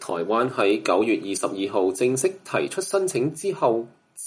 台灣喺9月22號正式提出申請之後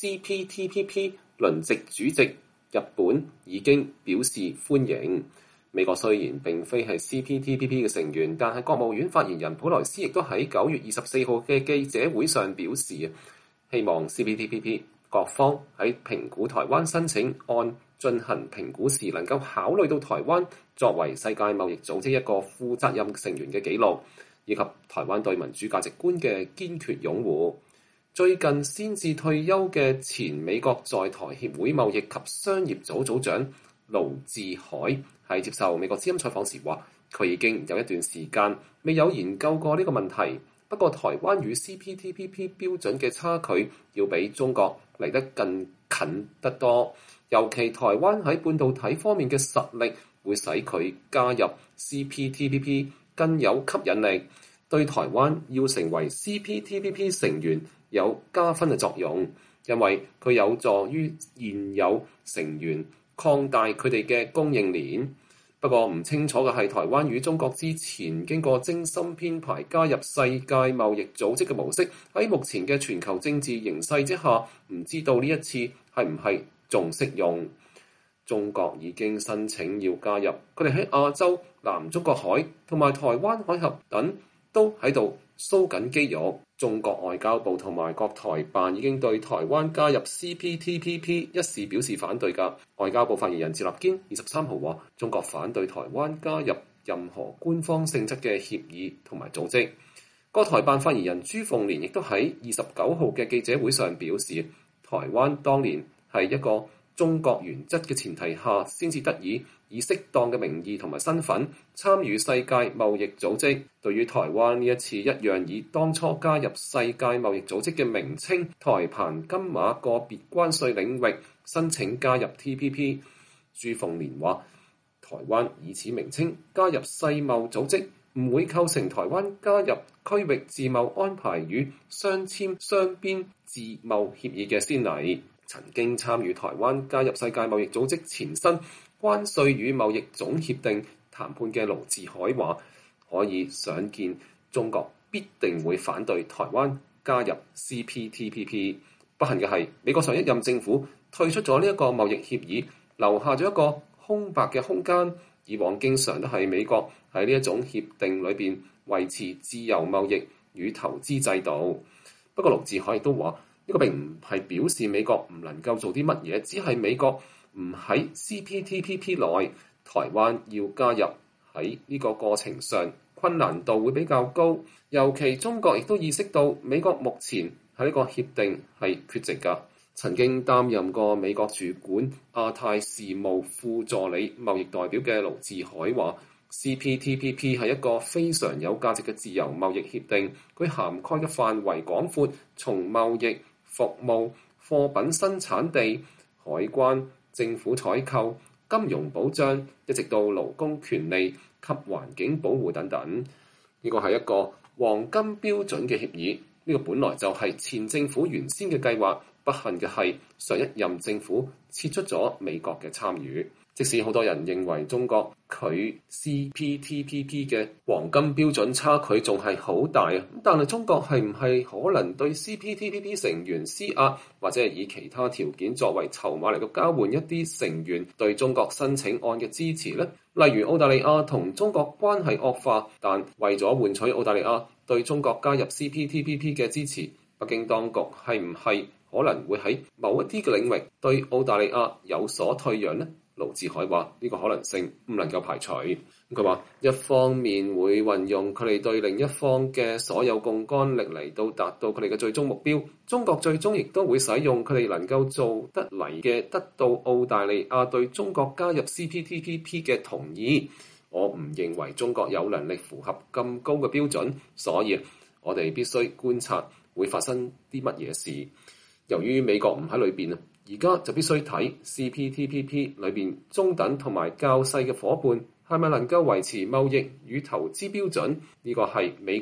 ，CPTPP 輪值主席日本已經表示歡迎。美國雖然並非係 CPTPP 嘅成員，但係國務院發言人普萊斯亦都喺9月24號嘅記者會上表示，希望 CPTPP 各方喺評估台灣申請案進行評估時，能夠考慮到台灣作為世界貿易組織一個負責任成員嘅記錄，以及台灣對民主價值觀嘅堅決擁護。最近先至退休嘅前美國在台協會貿易及商業組組長盧志海喺接受美國之音採訪時話，佢已經有一段時間未有研究過呢個問題。不過台灣與 CPTPP 標準嘅差距要比中國嚟得更近得多，尤其台灣喺半導體方面嘅實力會使佢加入 CPTPP 更有吸引力，對台灣要成為 CPTPP 成員有加分嘅作用，因為佢有助於現有成員擴大佢哋嘅供應鏈。不過唔清楚嘅係，台灣與中國之前經過精心編排加入世界貿易組織嘅模式，喺目前嘅全球政治形勢之下，唔知道呢一次係唔係仲適用。中國已經申請要加入，佢哋喺亞洲、南中國海同埋台灣海峽等都喺度搔緊肌肉。中國外交部同埋國台辦已經對台灣加入 CPTPP 一事表示反對㗎。外交部發言人趙立堅23號話，中國反對台灣加入任何官方性質嘅協議同埋組織。國台辦發言人朱鳳蓮亦都喺29號嘅記者會上表示，台灣當年係一個中國原則嘅前提下，先至得以適當嘅名義同埋身份參與世界貿易組織。對於台灣呢一次一樣以當初加入世界貿易組織嘅名稱台澎金馬個別關稅領域申請加入 TPP， 朱鳳蓮話：台灣以此名稱加入世貿組織，唔會構成台灣加入區域自貿安排與雙簽雙邊自貿協議嘅先例。曾經參與台灣加入世界貿易組織前身關稅與貿易總協定談判嘅盧志海話，可以想見中國必定會反對台灣加入 CPTPP。 不幸嘅係，美國上一任政府退出咗呢一個貿易協議，留下咗一個空白嘅空間。以往經常都係美國喺呢一種協定裏邊維持自由貿易與投資制度。不過盧志海亦都話，呢個並唔係表示美國唔能夠做啲乜嘢，只係美國唔喺 CPTPP 內，台灣要加入喺呢個過程上困難度會比較高。尤其中國亦都意識到美國目前喺呢個協定係缺席㗎。曾經擔任過美國主管亞太事務副助理貿易代表嘅盧志海話，CPTPP 係一個非常有價值嘅自由貿易協定，佢涵蓋嘅範圍廣闊，從貿易、服務、貨品生產地、海關、政府採購、金融保障，一直到勞工權利及環境保護等等。呢個係一個黃金標準嘅協議，呢個本來就係前政府原先嘅計劃。不幸嘅係，上一任政府撤出咗美國嘅參與。即使好多人認為中國距 CPTPP 嘅黃金標準差距仲係好大啊，但係中國係唔係可能對 CPTPP 成員施壓，或者係以其他條件作為籌碼嚟到交換一啲成員對中國申請案嘅支持呢？例如澳大利亞同中國關係惡化，但為咗換取澳大利亞對中國加入 CPTPP 嘅支持，北京當局係唔係可能會喺某一啲嘅領域對澳大利亞有所退讓呢？盧志海話呢個可能性唔能夠排除。佢話一方面會運用佢哋對另一方嘅所有槓桿力嚟到達到佢哋嘅最終目標，中國最終亦都會使用佢哋能夠做得嚟嘅，得到澳大利亞對中國加入 CPTPP 嘅同意。我唔認為中國有能力符合咁高嘅標準，所以我哋必須觀察會發生啲乜嘢事。由於美國唔喺裏邊啊，而家就必須睇 CPTPP 裏邊中等同埋較細嘅夥伴係咪能夠維持貿易與投資標準。呢個係美國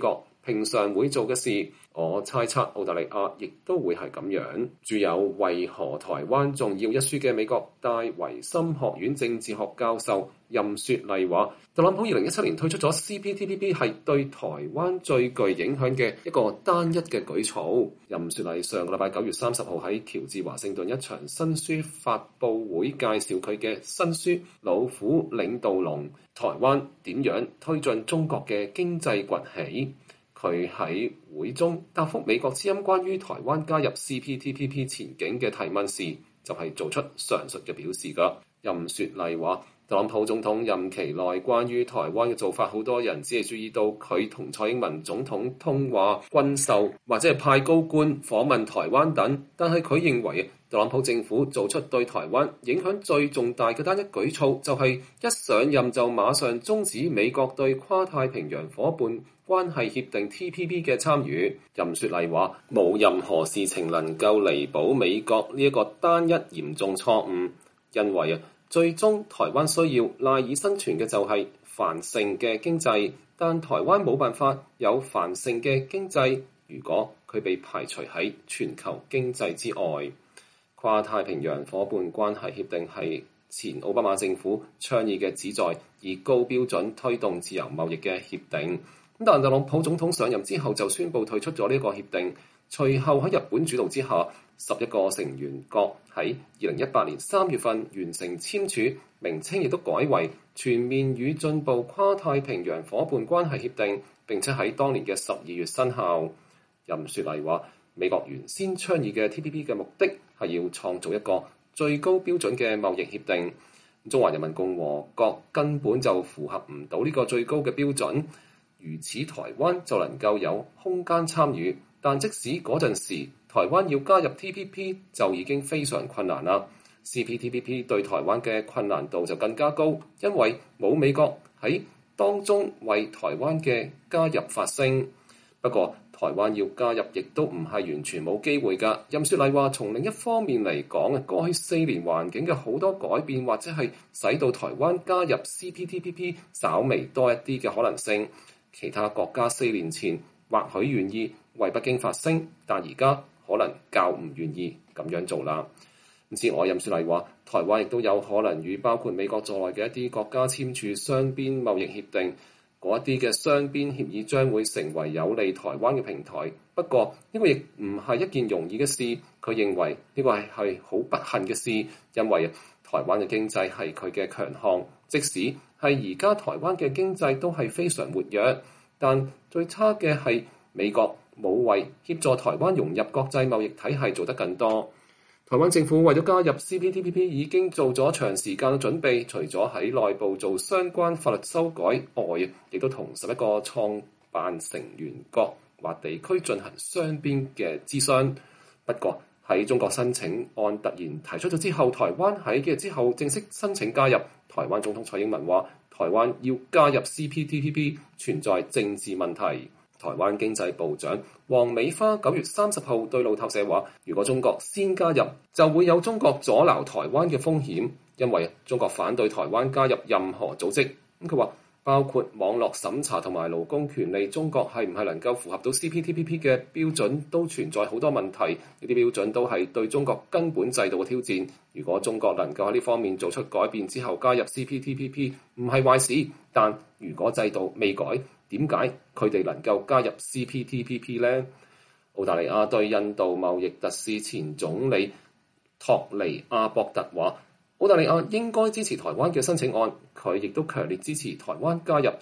平常會做嘅事。我猜測澳大利亞亦都會係咁樣。著有《為何台灣重要》一書嘅美國戴維森學院政治學教授任雪麗話，特朗普2017年推出咗 CPTPP 係對台灣最具影響嘅一個單一嘅舉措。任雪麗上個禮拜9月30號喺喬治華盛頓一場新書發佈會介紹佢嘅新書《老虎領導龍：台灣點樣推進中國嘅經濟崛起》。佢喺會中答覆美國之音關於台灣加入 CPTPP 前景嘅提問時，就係做出上述嘅表示㗎。任雪麗話，特朗普總統任期內關於台灣嘅做法，好多人只係注意到佢同蔡英文總統通話、軍售或者係派高官訪問台灣等，但係佢認為特朗普政府做出對台灣影響最重大嘅單一舉措，就係一上任就馬上終止美國對跨太平洋夥伴關係協定 TPP 嘅參與。任雪麗話，冇任何事情能夠彌補美國呢一個單一嚴重錯誤，因為最終台灣需要賴以生存嘅就係繁盛嘅經濟，但台灣冇辦法有繁盛嘅經濟，如果佢被排除喺全球經濟之外。跨太平洋夥伴關係協定係前奧巴馬政府倡議嘅旨在以高標準推動自由貿易嘅協定。但特朗普總統上任之後就宣布退出咗呢個協定，隨後喺日本主導之下，11個成員國喺2018年3月份完成簽署，名稱亦都改為全面與進步跨太平洋夥伴關係協定，並且喺當年嘅12月生效。任雪麗話，美國原先倡議嘅 TPP 嘅目的係要創造一個最高標準嘅貿易協定，中華人民共和國根本就符合唔到呢個最高嘅標準，如此台灣就能夠有空間參與，但即使嗰陣時台灣要加入 TPP 就已經非常困難啦。CPTPP 對台灣嘅困難度就更加高，因為冇美國喺當中為台灣嘅加入發聲。不過台灣要加入亦都唔係完全冇機會㗎。任雪麗話，從另一方面嚟講，過去4年環境嘅好多改變，或者係使到台灣加入 CPTPP 稍微多一啲嘅可能性。其他國家4年前或許願意為北京發聲，但而家可能較唔願意咁樣做啦。此外，任雪麗話，台灣亦都有可能與包括美國在內嘅一啲國家簽署雙邊貿易協定。嗰一啲嘅雙邊協議將會成為有利台灣嘅平台，不過呢個亦唔係一件容易嘅事。佢認為呢個係好不幸嘅事，因為台灣嘅經濟係佢嘅強項，即使係而家台灣嘅經濟都係非常活躍，但最差嘅係美國冇為協助台灣融入國際貿易體系做得更多。台灣政府為咗加入 CPTPP 已經做咗長時間嘅準備，除咗喺內部做相關法律修改外，亦都同11個創辦成員國或地區進行雙邊嘅諮詢。不過喺中國申請案突然提出咗之後，台灣喺幾日之後正式申請加入。台灣總統蔡英文話，台灣要加入 CPTPP 存在政治問題。台灣經濟部長黃美花9月30號對路透社話，如果中國先加入，就會有中國阻撓台灣嘅風險，因為中國反對台灣加入任何組織。佢話包括網絡審查同埋勞工權利，中國係唔係能夠符合到 CPTPP 嘅標準，都存在好多問題。呢啲標準都係對中國根本制度嘅挑戰。如果中國能夠喺呢方面做出改變之後加入 CPTPP，唔係壞事。但如果制度未改，點解佢哋能夠加入 CPTPP 呢？澳大利亞對印度貿易特使前總理托尼阿博特話，澳大利亞應該支持台灣嘅申請案，佢亦都強烈支持台灣加入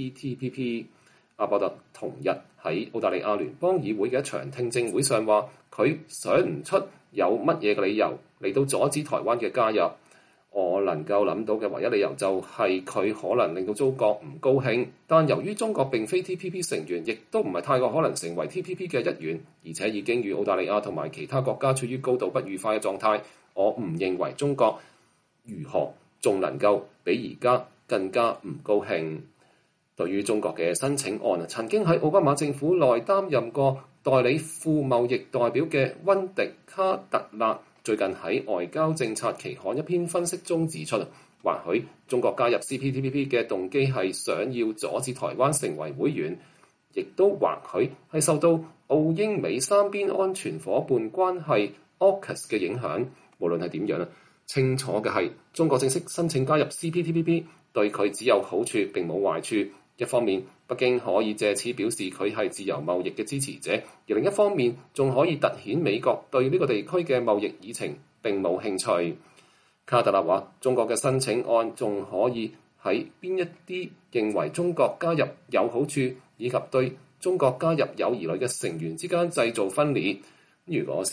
CPTPP。阿博特同日喺澳大利亞聯邦議會嘅一場聽證會上話，佢想唔出有乜嘢嘅理由嚟到阻止台灣嘅加入。我能夠諗到嘅唯一理由就係佢可能令到中國唔高興，但由於中國並非 TPP 成員，亦都唔係太過可能成為 TPP 嘅一員，而且已經與澳大利亞同埋其他國家處於高度不愉快嘅狀態，我唔認為中國如何仲能夠比而家更加唔高興。對於中國嘅申請案，曾經喺奧巴馬政府內擔任過代理副貿易代表嘅溫迪卡特納，最近喺外交政策期刊一篇分析中指出，或許中國加入 CPTPP 嘅動機係想要阻止台灣成為會員， 亦都或許係受到澳英美三邊安全夥伴關係 AUKUS 嘅影響。無論係點樣，清楚嘅係中國正式申請加入 CPTPP， 對佢只有好處並冇壞處。一方面，北京可以借此表示佢係自由貿易嘅支持者；而另一方面，仲可以凸顯美國對呢個地區嘅貿易議程並冇興趣。卡特勒話：中國嘅申請案仲可以喺邊一啲認為中國加入有好處，以及對中國加入有疑慮嘅成員之間製造分裂。如果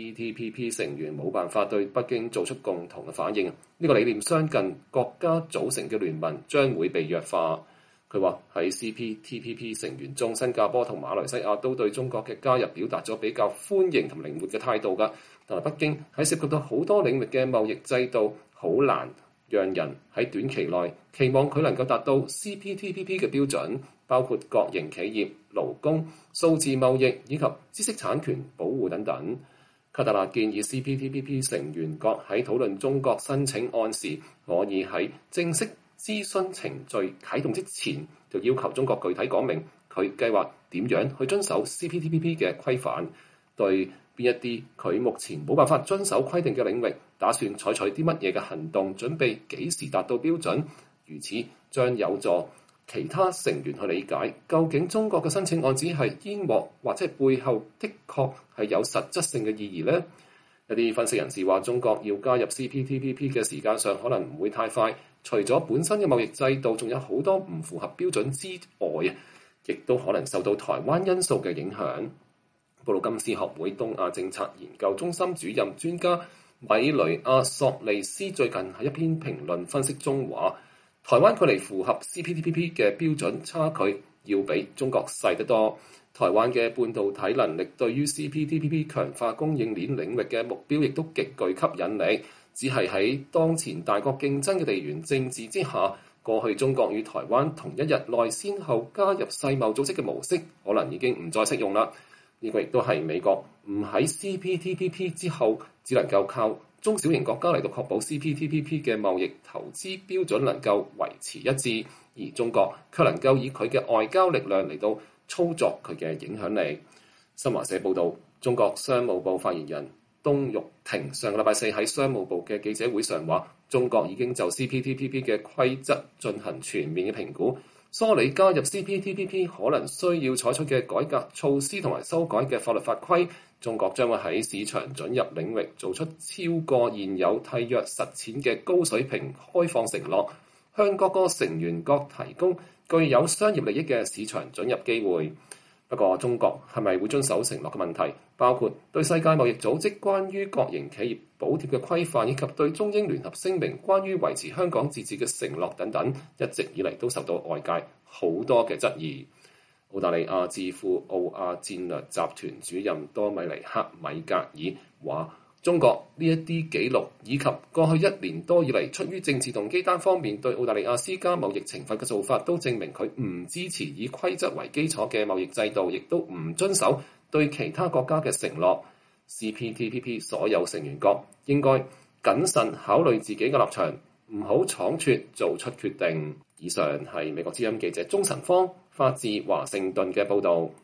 CPTPP 成員冇辦法對北京做出共同嘅反應，呢個理念相近國家組成嘅聯盟將會被弱化。佢話喺 CPTPP 成員中，新加坡同馬來西亞都對中國嘅加入表達咗比較歡迎同靈活嘅態度㗎。但係北京喺涉及到好多領域嘅貿易制度，好難讓人喺短期內期望佢能夠達到 CPTPP 嘅標準，包括國營企業、勞工、數字貿易以及知識產權保護等等。卡特勒建議 CPTPP 成員國喺討論中國申請案時，可以喺正式諮詢程序啟動之前，就要求中國具體講明佢計劃點樣去遵守 CPTPP 嘅規範，對邊一啲佢目前冇辦法遵守規定嘅領域，打算採取啲乜嘢嘅行動，準備幾時達到標準。如此將有助其他成員去理解，究竟中國嘅申請案只係煙幕，或者背後的確係有實質性嘅意義呢？一啲分析人士話，中國要加入 CPTPP 嘅時間上可能唔會太快。除咗本身嘅貿易制度，仲有好多唔符合標準之外，亦都可能受到台灣因素嘅影響。布魯金斯學會東亞政策研究中心主任專家米雷亞索利斯最近喺一篇評論分析中話，台灣距離符合 CPTPP 嘅標準差距要比中國細得多。台灣嘅半導體能力對於 CPTPP 強化供應鏈領域嘅目標亦都極具吸引力。只係喺當前大國競爭嘅地緣政治之下，過去中國與台灣同一日內先後加入世貿組織嘅模式，可能已經唔再適用啦。呢個亦都係美國唔喺 CPTPP 之後，只能夠靠中小型國家嚟到確保 CPTPP 嘅貿易投資標準能夠維持一致，而中國卻能夠以佢嘅外交力量嚟到操作佢嘅影響力。新華社報導，中國商務部發言人東玉婷上個禮拜四喺商務部嘅記者會上話，中國已經就 CPTPP 嘅規則進行全面嘅評估，梳理加入 CPTPP 可能需要採取嘅改革措施同埋修改嘅法律法規。中國將會喺市場准入領域做出超過現有契約實踐嘅高水平開放承諾，向各個成員國提供具有商業利益嘅市場准入機會。不過，中國係咪會遵守承諾嘅問題，包括對世界貿易組織關於國營企業補貼嘅規範，以及對中英聯合聲明關於維持香港自治嘅承諾等等，一直以嚟都受到外界好多嘅質疑。澳大利亞智庫澳亞戰略集團主任多米尼克米格爾話，中國呢一啲記錄以及過去1年多以嚟出於政治動機單方面對澳大利亞施加貿易懲罰嘅做法，都證明佢唔支持以規則為基礎嘅貿易制度，亦都唔遵守對其他國家嘅承諾。CPTPP 所有成員國應該謹慎考慮自己嘅立場，唔好倉促做出決定。以上係美國之音記者鍾晨芳發自華盛頓嘅報導。